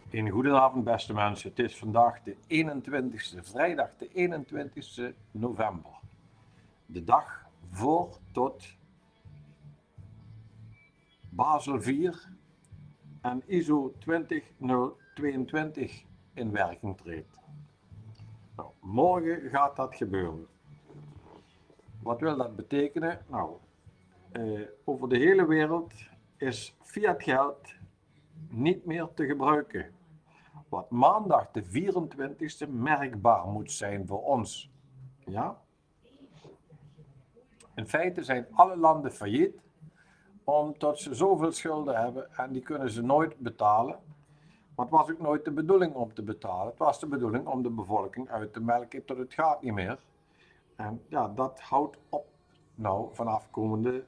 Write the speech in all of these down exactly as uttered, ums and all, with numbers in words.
Een goedenavond beste mensen, het is vandaag de eenentwintigste, vrijdag de eenentwintigste november. De dag voor tot Basel vier en I S O twintig nul tweeëntwintig in werking treedt. Nou, morgen gaat dat gebeuren. Wat wil dat betekenen? Nou, eh, over de hele wereld is fiat geld niet meer te gebruiken. Wat maandag de vierentwintigste merkbaar moet zijn voor ons. Ja? In feite zijn alle landen failliet, omdat ze zoveel schulden hebben en die kunnen ze nooit betalen. Maar het was ook nooit de bedoeling om te betalen. Het was de bedoeling om de bevolking uit te melken tot het gaat niet meer. En ja, dat houdt op. Nou, vanaf komende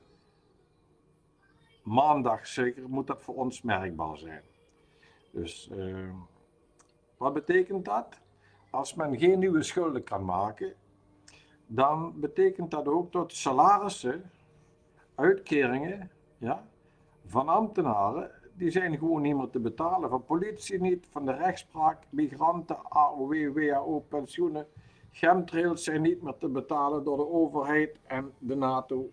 maandag zeker moet dat voor ons merkbaar zijn. Dus uh, wat betekent dat? Als men geen nieuwe schulden kan maken, dan betekent dat ook dat salarissen, uitkeringen, ja, van ambtenaren, die zijn gewoon niet meer te betalen. Van politie niet, van de rechtspraak, migranten, A O W, W A O, pensioenen, chemtrails zijn niet meer te betalen door de overheid en de NATO.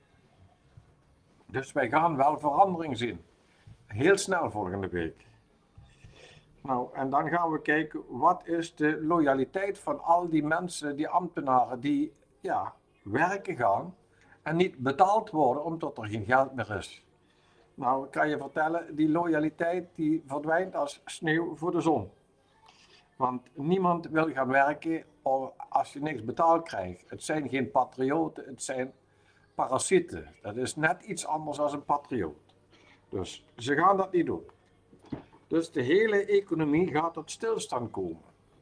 Dus wij gaan wel verandering zien. Heel snel volgende week. Nou, en dan gaan we kijken, wat is de loyaliteit van al die mensen, die ambtenaren, die ja, werken gaan en niet betaald worden omdat er geen geld meer is. Nou, ik kan je vertellen, die loyaliteit die verdwijnt als sneeuw voor de zon. Want niemand wil gaan werken als je niks betaald krijgt. Het zijn geen patrioten, het zijn parasieten. Dat is net iets anders dan een patrioot. Dus ze gaan dat niet doen. Dus de hele economie gaat tot stilstand komen.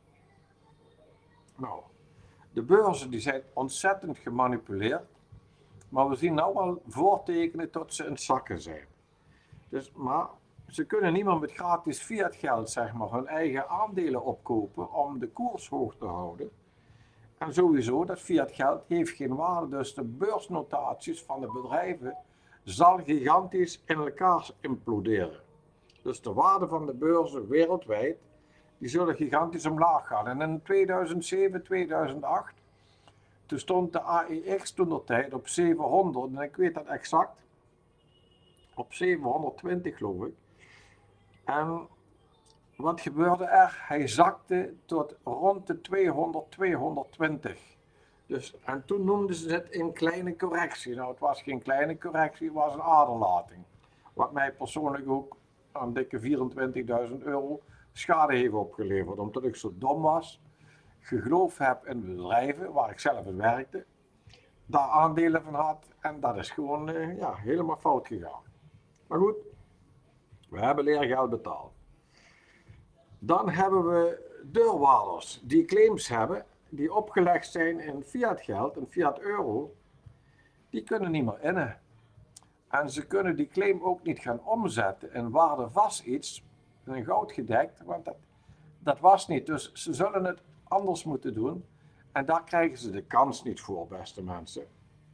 Nou, de beurzen die zijn ontzettend gemanipuleerd, maar we zien nu al voortekenen tot ze in het zakken zijn. Dus, maar ze kunnen niet meer met gratis fiat geld zeg maar, hun eigen aandelen opkopen om de koers hoog te houden. En sowieso, dat fiat geld heeft geen waarde, dus de beursnotaties van de bedrijven zal gigantisch in elkaar imploderen. Dus de waarde van de beurzen wereldwijd, die zullen gigantisch omlaag gaan. En in tweeduizend zeven, tweeduizend acht, toen stond de A E X toen de tijd op zevenhonderd, en ik weet dat exact, op zevenhonderdtwintig geloof ik. En wat gebeurde er? Hij zakte tot rond de tweehonderd, tweehonderdtwintig. Dus, en toen noemden ze het een kleine correctie. Nou, het was geen kleine correctie, het was een aderlating. Wat mij persoonlijk ook een dikke vierentwintigduizend euro schade heeft opgeleverd. Omdat ik zo dom was, geloofd heb in bedrijven waar ik zelf in werkte, daar aandelen van had en dat is gewoon uh, ja, helemaal fout gegaan. Maar goed, we hebben leergeld betaald. Dan hebben we deurwaarders die claims hebben, die opgelegd zijn in fiat geld, in fiat euro, die kunnen niet meer innen. En ze kunnen die claim ook niet gaan omzetten in waardevast iets, in goud gedekt, want dat, dat was niet. Dus ze zullen het anders moeten doen. En daar krijgen ze de kans niet voor, beste mensen.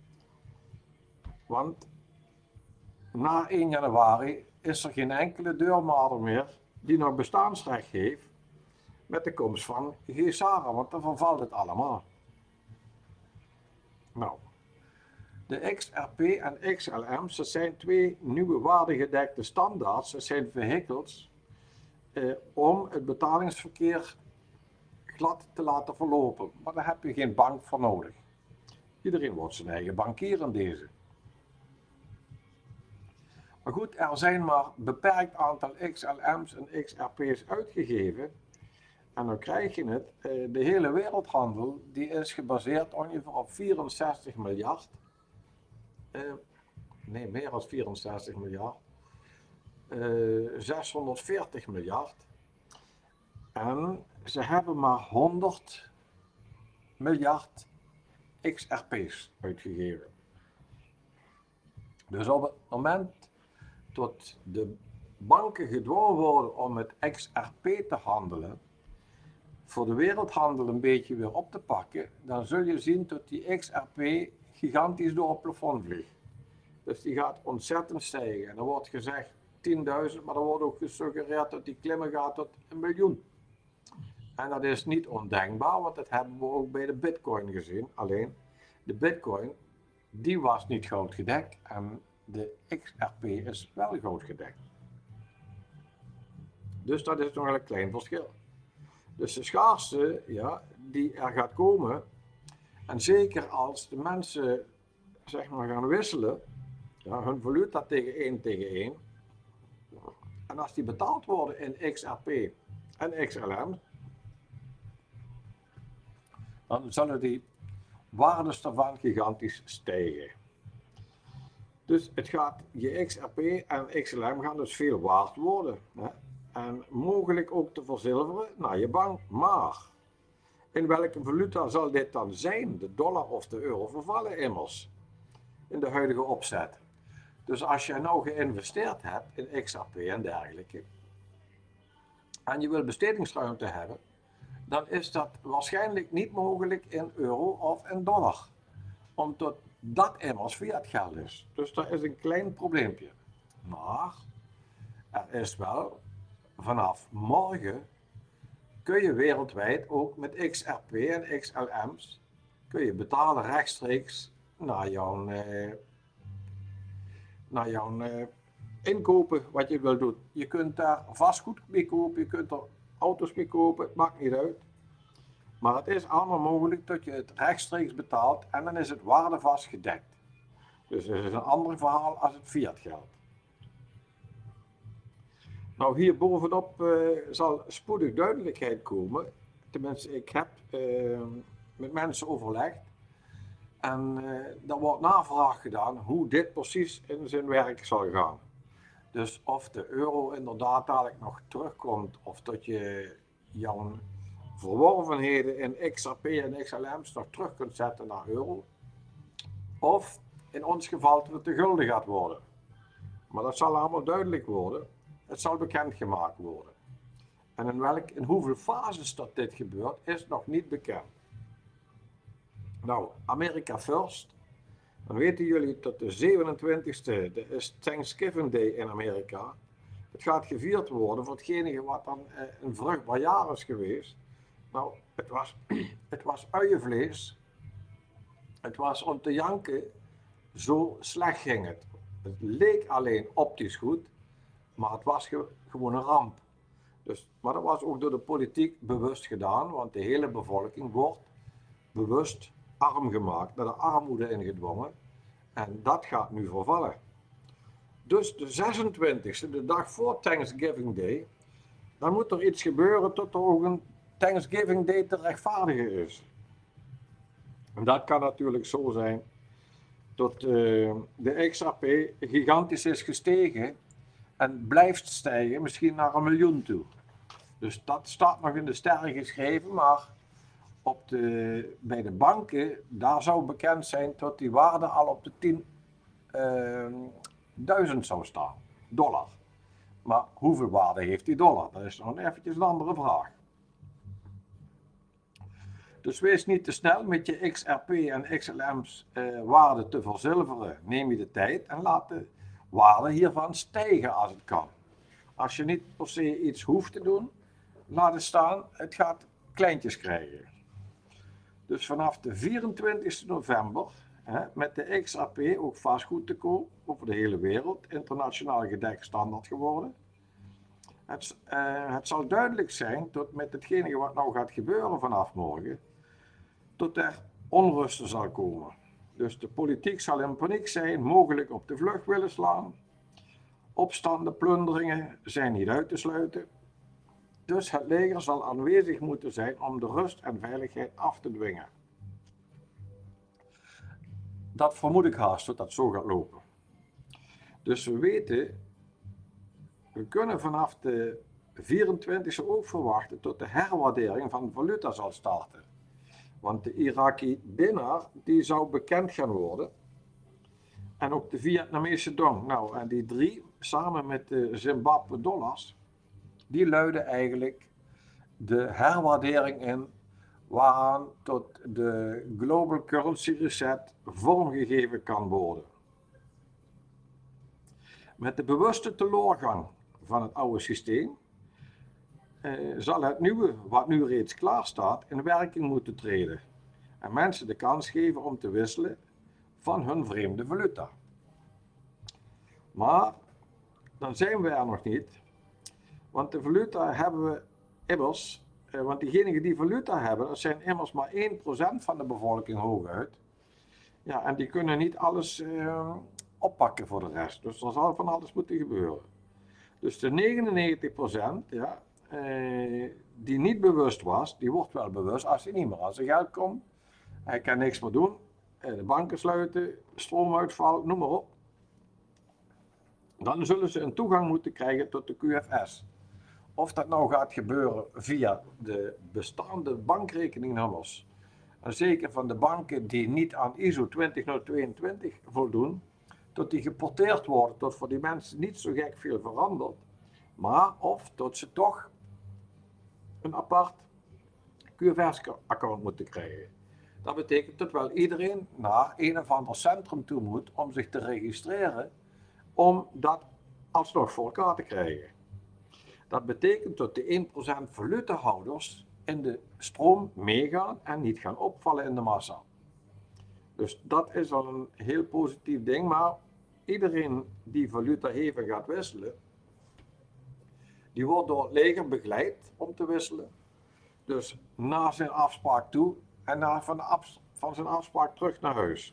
Want na één januari is er geen enkele deurwaarder meer die nog bestaansrecht heeft met de komst van Gesara, want dan vervalt het allemaal. Nou. De X R P en X L M's, dat zijn twee nieuwe waardegedekte standaards, dat zijn vehicles, eh, om het betalingsverkeer glad te laten verlopen. Maar daar heb je geen bank voor nodig. Iedereen wordt zijn eigen bankier in deze. Maar goed, er zijn maar een beperkt aantal X L M's en X R P's uitgegeven. En dan krijg je het, eh, de hele wereldhandel die is gebaseerd ongeveer op vierenzestig miljard. Uh, nee, meer dan vierenzestig miljard. Uh, zeshonderdveertig miljard. En ze hebben maar honderd miljard X R P's uitgegeven. Dus op het moment dat de banken gedwongen worden om met X R P te handelen, voor de wereldhandel een beetje weer op te pakken, dan zul je zien dat die X R P gigantisch door het plafond vliegt. Dus die gaat ontzettend stijgen. En er wordt gezegd tienduizend, maar er wordt ook gesuggereerd dat die klimmen gaat tot een miljoen. En dat is niet ondenkbaar, want dat hebben we ook bij de bitcoin gezien. Alleen, de bitcoin, die was niet goudgedekt en de X R P is wel goudgedekt. Dus dat is nog wel een klein verschil. Dus de schaarste, ja, die er gaat komen, en zeker als de mensen, zeg maar, gaan wisselen, ja, hun valuta tegen één tegen één, en als die betaald worden in X R P en X L M, dan zullen die waardes daarvan gigantisch stijgen. Dus het gaat, je X R P en X L M gaan dus veel waard worden. Hè? En mogelijk ook te verzilveren naar je bank. Maar in welke valuta zal dit dan zijn? De dollar of de euro vervallen immers in de huidige opzet. Dus als je nou geïnvesteerd hebt in X R P en dergelijke, en je wil bestedingsruimte hebben, dan is dat waarschijnlijk niet mogelijk in euro of in dollar. Omdat dat immers fiat geld is. Dus dat is een klein probleempje. Maar er is wel, vanaf morgen kun je wereldwijd ook met X R P en X L M's kun je betalen rechtstreeks naar jouw, eh, naar jouw eh, inkopen wat je wil doen. Je kunt daar vastgoed mee kopen, je kunt er auto's mee kopen, het maakt niet uit. Maar het is allemaal mogelijk dat je het rechtstreeks betaalt en dan is het waardevast gedekt. Dus het is een ander verhaal als het fiat geld. Nou, hier bovenop uh, zal spoedig duidelijkheid komen. Tenminste, ik heb uh, met mensen overlegd. En uh, er wordt navraag gedaan hoe dit precies in zijn werk zal gaan. Dus of de euro inderdaad dadelijk nog terugkomt, of dat je jouw verworvenheden in X R P en X L M's nog terug kunt zetten naar euro. Of in ons geval dat het de gulden gaat worden. Maar dat zal allemaal duidelijk worden. Het zal bekendgemaakt worden. En in, welk, in hoeveel fases dat dit gebeurt, is nog niet bekend. Nou, America first. Dan weten jullie dat de zevenentwintigste, dat is Thanksgiving Day in Amerika. Het gaat gevierd worden voor hetgene wat dan eh, een vruchtbaar jaar is geweest. Nou, het was, het was uienvlees. Het was om te janken, zo slecht ging het. Het leek alleen optisch goed, maar het was ge, gewoon een ramp. Dus, maar dat was ook door de politiek bewust gedaan, want de hele bevolking wordt bewust arm gemaakt, naar de armoede ingedwongen. En dat gaat nu vervallen. Dus de zesentwintigste, de dag voor Thanksgiving Day, dan moet er iets gebeuren tot er ook een Thanksgiving Day te rechtvaardigen is. En dat kan natuurlijk zo zijn dat uh, de X R P gigantisch is gestegen en blijft stijgen, misschien naar een miljoen toe. Dus dat staat nog in de sterren geschreven, maar op de, bij de banken, daar zou bekend zijn dat die waarde al op de tienduizend uh, zou staan, dollar. Maar hoeveel waarde heeft die dollar? Dat is nog eventjes een andere vraag. Dus wees niet te snel met je X R P en X L M's uh, waarde te verzilveren. Neem je de tijd en laat de waarde hiervan stijgen als het kan. Als je niet per se iets hoeft te doen, laat het staan, het gaat kleintjes krijgen. Dus vanaf de vierentwintigste november, hè, met de X R P ook vastgoed te koop over de hele wereld, internationaal gedekt standaard geworden. Het, uh, het zal duidelijk zijn tot met hetgene wat nou gaat gebeuren vanaf morgen, tot er onrust zal komen. Dus de politiek zal in paniek zijn, mogelijk op de vlucht willen slaan. Opstanden, plunderingen zijn niet uit te sluiten. Dus het leger zal aanwezig moeten zijn om de rust en veiligheid af te dwingen. Dat vermoed ik haast dat dat zo gaat lopen. Dus we weten, we kunnen vanaf de vierentwintigste ook verwachten tot de herwaardering van de valuta zal starten. Want de Iraki dinar, die zou bekend gaan worden. En ook de Vietnamese dong. Nou, en die drie, samen met de Zimbabwe dollars, die luiden eigenlijk de herwaardering in waaraan tot de Global Currency Reset vormgegeven kan worden. Met de bewuste teleurgang van het oude systeem eh, zal het nieuwe, wat nu reeds klaar staat, in werking moeten treden en mensen de kans geven om te wisselen van hun vreemde valuta. Maar dan zijn we er nog niet, want de valuta hebben we immers, eh, want diegenen die valuta hebben, dat zijn immers maar één procent van de bevolking hooguit. Ja, en die kunnen niet alles eh, oppakken voor de rest, dus er zal van alles moeten gebeuren. Dus de negenennegentig procent, ja, eh, die niet bewust was, die wordt wel bewust als hij niet meer aan zijn geld komt. Hij kan niks meer doen, eh, de banken sluiten, stroomuitval, noem maar op. Dan zullen ze een toegang moeten krijgen tot de Q F S. Of dat nou gaat gebeuren via de bestaande bankrekeningnummers. En zeker van de banken die niet aan I S O twintig nul tweeëntwintig voldoen, tot die geporteerd worden, tot voor die mensen niet zo gek veel verandert. Maar of tot ze toch een apart Q F S-account moeten krijgen. Dat betekent dat wel iedereen naar een of ander centrum toe moet om zich te registreren, om dat alsnog voor elkaar te krijgen. Dat betekent dat de één procent valutahouders in de stroom meegaan en niet gaan opvallen in de massa. Dus dat is al een heel positief ding, maar iedereen die valuta heeft en gaat wisselen, die wordt door het leger begeleid om te wisselen. Dus na zijn afspraak toe en na van, de afs van zijn afspraak terug naar huis.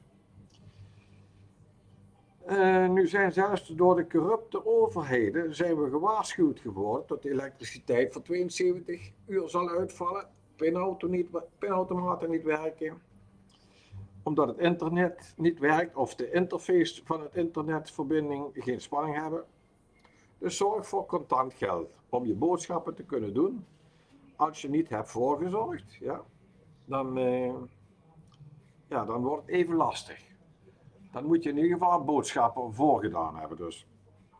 Uh, nu zijn zelfs door de corrupte overheden zijn we gewaarschuwd geworden dat de elektriciteit voor tweeënzeventig uur zal uitvallen, pinauto niet, pinautomaten niet werken, omdat het internet niet werkt of de interface van het internetverbinding geen spanning hebben. Dus zorg voor contant geld om je boodschappen te kunnen doen. Als je niet hebt voorgezorgd, ja, dan, uh, ja, dan wordt het even lastig. Dan moet je in ieder geval boodschappen voorgedaan hebben. Dus.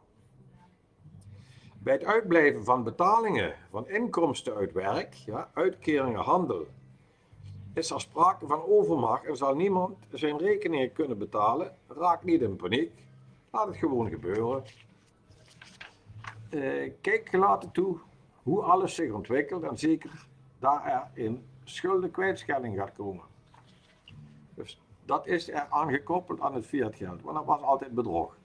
Bij het uitblijven van betalingen van inkomsten uit werk, ja, uitkeringen, handel, is er sprake van overmacht en zal niemand zijn rekeningen kunnen betalen. Raak niet in paniek. Laat het gewoon gebeuren. Uh, kijk gelaten toe hoe alles zich ontwikkelt en zeker daar er in schuldenkwijtschelding gaat komen. Dus dat is er aangekoppeld aan het fiatgeld, want dat was altijd bedrog.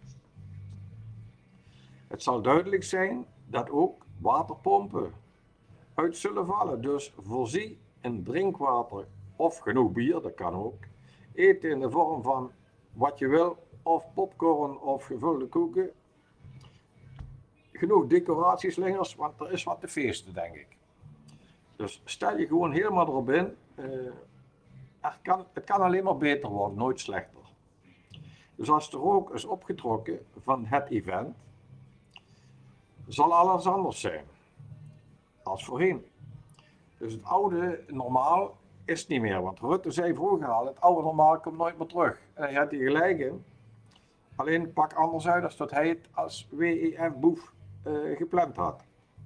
Het zal duidelijk zijn dat ook waterpompen uit zullen vallen, dus voorzie in drinkwater of genoeg bier, dat kan ook. Eten in de vorm van wat je wil, of popcorn of gevulde koeken. Genoeg decoratieslingers, want er is wat te feesten, denk ik. Dus stel je gewoon helemaal erop in. Uh, er kan, het kan alleen maar beter worden, nooit slechter. Dus als de rook is opgetrokken van het event, zal alles anders zijn als voorheen. Dus het oude normaal is niet meer, want Rutte zei vroeger al, het oude normaal komt nooit meer terug. En hij had hij gelijk in. Alleen pak anders uit als dat hij het als W E F-boef uh, gepland had.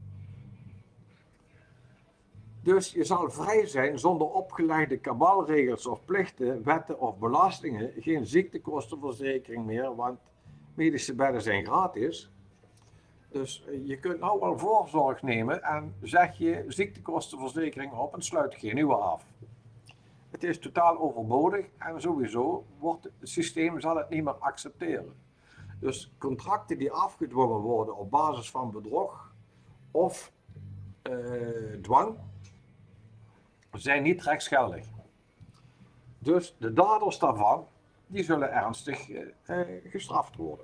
Dus je zal vrij zijn zonder opgelegde kabalregels of plichten, wetten of belastingen, geen ziektekostenverzekering meer, want medische bedden zijn gratis. Dus je kunt nou wel voorzorg nemen en zeg je ziektekostenverzekering op en sluit geen nieuwe af. Het is totaal overbodig en sowieso wordt het systeem zal het niet meer accepteren. Dus contracten die afgedwongen worden op basis van bedrog of uh, dwang zijn niet rechtsgeldig. Dus de daders daarvan die zullen ernstig uh, gestraft worden.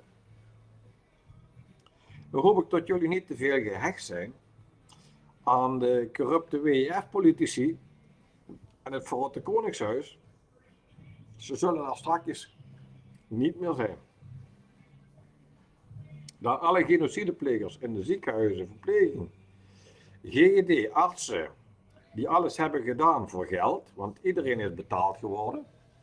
Dan hoop ik dat jullie niet te veel gehecht zijn aan de corrupte W E F-politici en het verrotte Koningshuis. Ze zullen er straks niet meer zijn. Daar alle genocideplegers in de ziekenhuizen, verpleging, G G D, artsen, die alles hebben gedaan voor geld, want iedereen is betaald geworden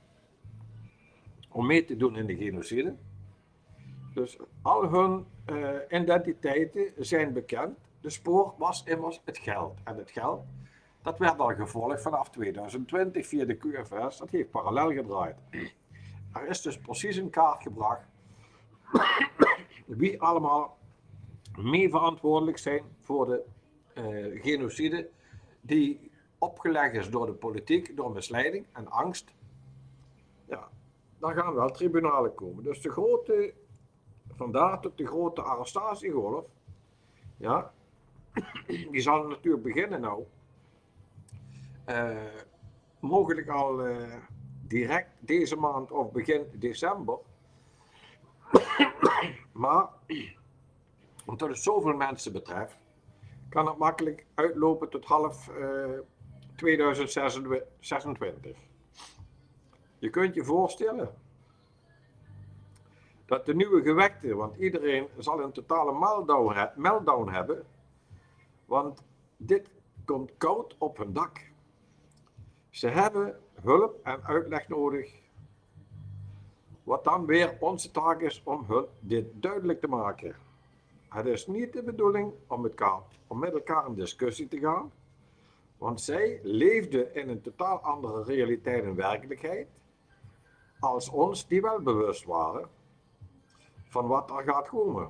om mee te doen in de genocide. Dus al hun uh, identiteiten zijn bekend. De spoor was immers het geld. En het geld, dat werd al gevolgd vanaf tweeduizend twintig via de Q F S. Dat heeft parallel gedraaid. Er is dus precies een kaart gebracht wie allemaal mee verantwoordelijk zijn voor de uh, genocide die opgelegd is door de politiek, door misleiding en angst. Ja, dan gaan wel tribunalen komen. Dus de grote, vandaar tot de grote arrestatiegolf, ja, die zal natuurlijk beginnen nou. Uh, mogelijk al uh, direct deze maand of begin december. Maar omdat het zoveel mensen betreft, kan het makkelijk uitlopen tot half uh, tweeduizend zesentwintig. Je kunt je voorstellen dat de nieuwe gewekte, want iedereen zal een totale meltdown, he meltdown hebben, want dit komt koud op hun dak. Ze hebben hulp en uitleg nodig, wat dan weer onze taak is om hun dit duidelijk te maken. Het is niet de bedoeling om met, elkaar, om met elkaar in discussie te gaan, want zij leefden in een totaal andere realiteit en werkelijkheid, als ons die wel bewust waren van wat er gaat komen.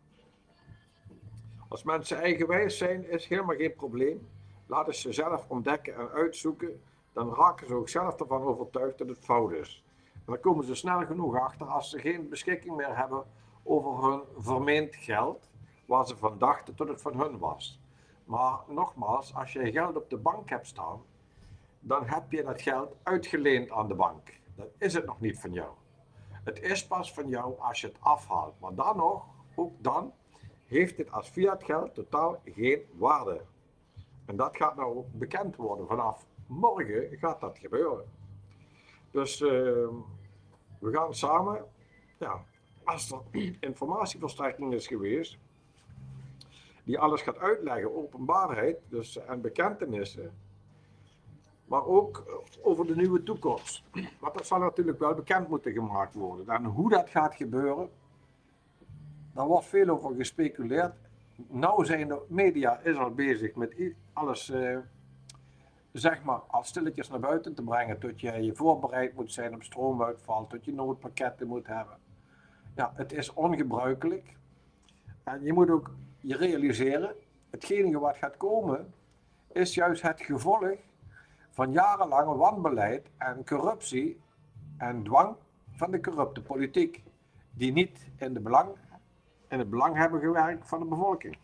Als mensen eigenwijs zijn, is helemaal geen probleem. Laten ze zelf ontdekken en uitzoeken, dan raken ze ook zelf ervan overtuigd dat het fout is. En dan komen ze snel genoeg achter als ze geen beschikking meer hebben over hun vermeend geld, waar ze van dachten dat het van hun was. Maar nogmaals, als je geld op de bank hebt staan, dan heb je dat geld uitgeleend aan de bank. Dan is het nog niet van jou. Het is pas van jou als je het afhaalt. Maar dan nog, ook dan, heeft het als fiat geld totaal geen waarde. En dat gaat nou bekend worden. Vanaf morgen gaat dat gebeuren. Dus uh, we gaan samen, ja, als er informatieverstrekking is geweest, die alles gaat uitleggen, openbaarheid dus, en bekentenissen, maar ook over de nieuwe toekomst. Want dat zal natuurlijk wel bekend moeten gemaakt worden. En hoe dat gaat gebeuren, daar wordt veel over gespeculeerd. Nou zijn de media is al bezig met alles, uh, zeg maar, al stilletjes naar buiten te brengen, tot je je voorbereid moet zijn op stroomuitval, tot je noodpakketten moet hebben. Ja, het is ongebruikelijk. En je moet ook je realiseren, hetgene wat gaat komen, is juist het gevolg van jarenlange wanbeleid en corruptie en dwang van de corrupte politiek, die niet in, de belang, in het belang hebben gewerkt van de bevolking.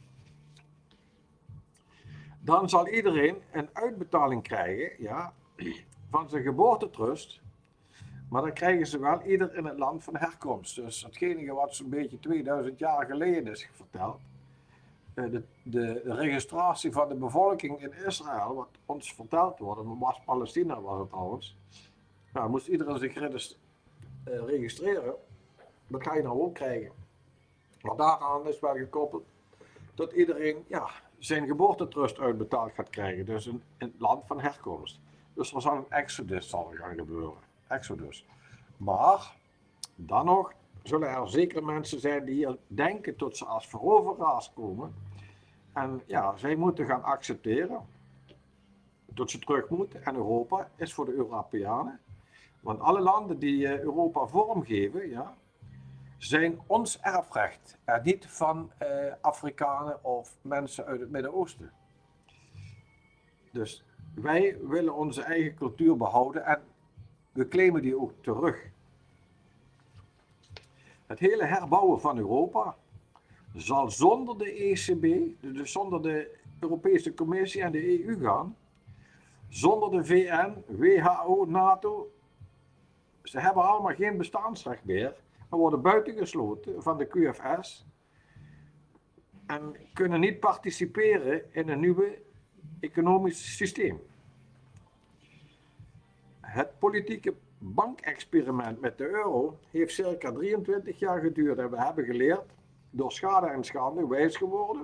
Dan zal iedereen een uitbetaling krijgen, ja, van zijn geboortetrust, maar dan krijgen ze wel ieder in het land van herkomst. Dus hetgene wat zo'n beetje tweeduizend jaar geleden is verteld, de, de registratie van de bevolking in Israël, wat ons verteld wordt, was Palestina was het trouwens, nou, moest iedereen zich registreren, dat ga je nou ook krijgen. Maar daaraan is wel gekoppeld dat iedereen, ja, zijn geboortetrust uitbetaald gaat krijgen, dus in, in het land van herkomst. Dus er zal een exodus zal gaan gebeuren, exodus. Maar, dan nog, zullen er zeker mensen zijn die hier denken tot ze als veroveraars komen. En ja, zij moeten gaan accepteren dat ze terug moeten. En Europa is voor de Europeanen. Want alle landen die Europa vormgeven, ja, zijn ons erfrecht. En niet van uh, Afrikanen of mensen uit het Midden-Oosten. Dus wij willen onze eigen cultuur behouden en we claimen die ook terug. Het hele herbouwen van Europa zal zonder de E C B, dus zonder de Europese Commissie en de E U gaan, zonder de V N, W H O, NATO. Ze hebben allemaal geen bestaansrecht meer en worden buitengesloten van de Q F S en kunnen niet participeren in een nieuwe economisch systeem. Het politieke bankexperiment met de euro heeft circa drieëntwintig jaar geduurd en we hebben geleerd, door schade en schande, wijs geworden.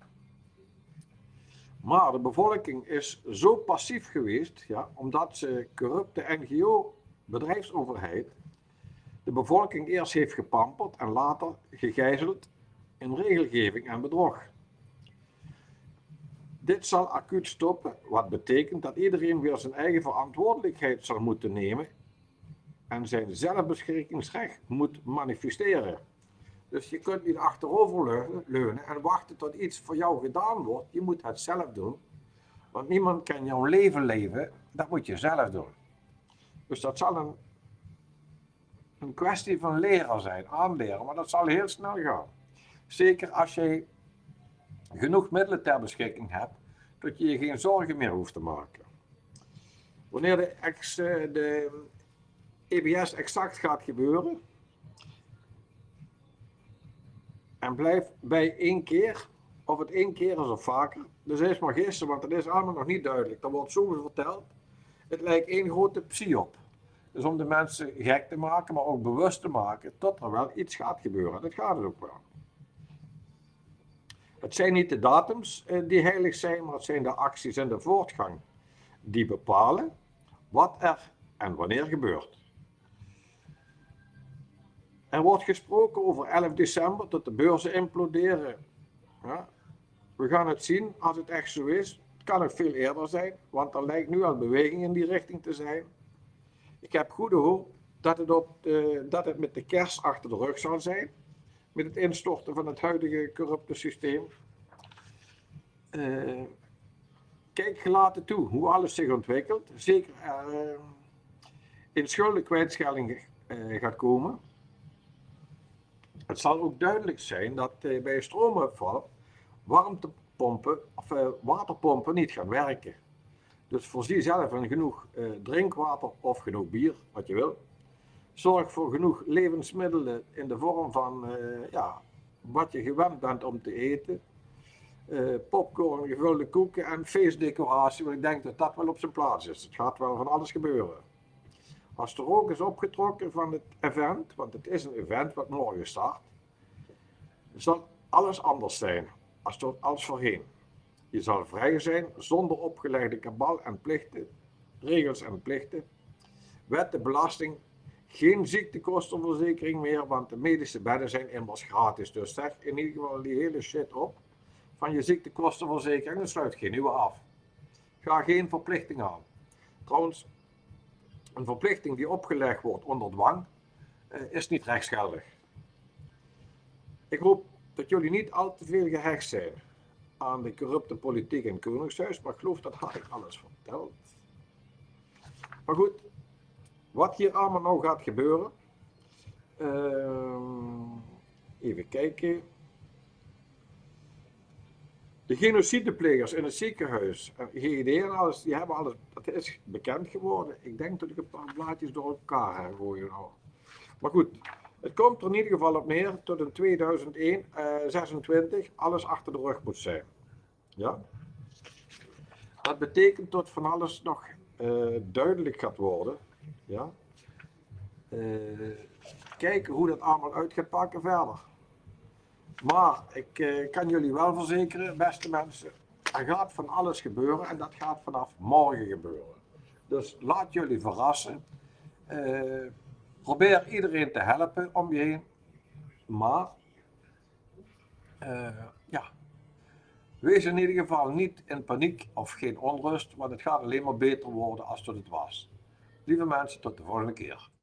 Maar de bevolking is zo passief geweest, ja, omdat ze corrupte N G O-bedrijfsoverheid de bevolking eerst heeft gepamperd en later gegijzeld in regelgeving en bedrog. Dit zal acuut stoppen, wat betekent dat iedereen weer zijn eigen verantwoordelijkheid zal moeten nemen en zijn zelfbeschikkingsrecht moet manifesteren. Dus je kunt niet achterover leunen en wachten tot iets voor jou gedaan wordt. Je moet het zelf doen. Want niemand kan jouw leven leven, dat moet je zelf doen. Dus dat zal een, een kwestie van leren zijn, aanleren, maar dat zal heel snel gaan. Zeker als je genoeg middelen ter beschikking hebt, dat je je geen zorgen meer hoeft te maken. Wanneer de, ex, de E B S exact gaat gebeuren, en blijf bij één keer, of het één keer is of vaker, dus is maar gisteren, want het is allemaal nog niet duidelijk. Er wordt zoveel verteld. Het lijkt één grote psyop. Dus om de mensen gek te maken, maar ook bewust te maken, tot er wel iets gaat gebeuren. Dat gaat het ook wel. Het zijn niet de datums die heilig zijn, maar het zijn de acties en de voortgang die bepalen wat er en wanneer gebeurt. Er wordt gesproken over elf december, dat de beurzen imploderen. Ja, we gaan het zien als het echt zo is. Het kan ook veel eerder zijn, want er lijkt nu al beweging in die richting te zijn. Ik heb goede hoop dat het, op de, dat het met de kerst achter de rug zal zijn. Met het instorten van het huidige corrupte systeem. Uh, kijk gelaten toe hoe alles zich ontwikkelt. Zeker uh, in schuldenkwijtschelding uh, gaat komen. Het zal ook duidelijk zijn dat uh, bij stroomuitval warmtepompen of uh, waterpompen niet gaan werken. Dus voorzie zelf van genoeg uh, drinkwater of genoeg bier, wat je wil. Zorg voor genoeg levensmiddelen in de vorm van uh, ja, wat je gewend bent om te eten. Uh, popcorn, gevulde koeken en feestdecoratie, want ik denk dat dat wel op zijn plaats is. Het gaat wel van alles gebeuren. Als de rook is opgetrokken van het event, want het is een event wat morgen start, zal alles anders zijn als, tot, als voorheen. Je zal vrij zijn zonder opgelegde kabal en plichten, regels en plichten, wetten, belasting, geen ziektekostenverzekering meer, want de medische bedden zijn immers gratis. Dus zeg in ieder geval die hele shit op van je ziektekostenverzekering en sluit geen nieuwe af. Ga geen verplichting aan. Trouwens, een verplichting die opgelegd wordt onder dwang uh, is niet rechtsgeldig. Ik hoop dat jullie niet al te veel gehecht zijn aan de corrupte politiek in het Koningshuis, maar ik geloof dat had ik alles verteld. Maar goed, wat hier allemaal nou gaat gebeuren, uh, even kijken. De genocideplegers in het ziekenhuis, G I D en alles, die hebben alles, dat is bekend geworden. Ik denk dat ik een paar blaadjes door elkaar heb gooien nou. Maar goed, het komt er in ieder geval op neer tot in tweeduizend zesentwintig alles achter de rug moet zijn. Ja? Dat betekent dat van alles nog uh, duidelijk gaat worden. Ja? Uh, kijken hoe dat allemaal uit gaat pakken verder. Maar ik uh, kan jullie wel verzekeren, beste mensen, er gaat van alles gebeuren en dat gaat vanaf morgen gebeuren. Dus laat jullie verrassen. Uh, probeer iedereen te helpen om je heen. Maar, uh, ja, wees in ieder geval niet in paniek of geen onrust, want het gaat alleen maar beter worden als het het was. Lieve mensen, tot de volgende keer.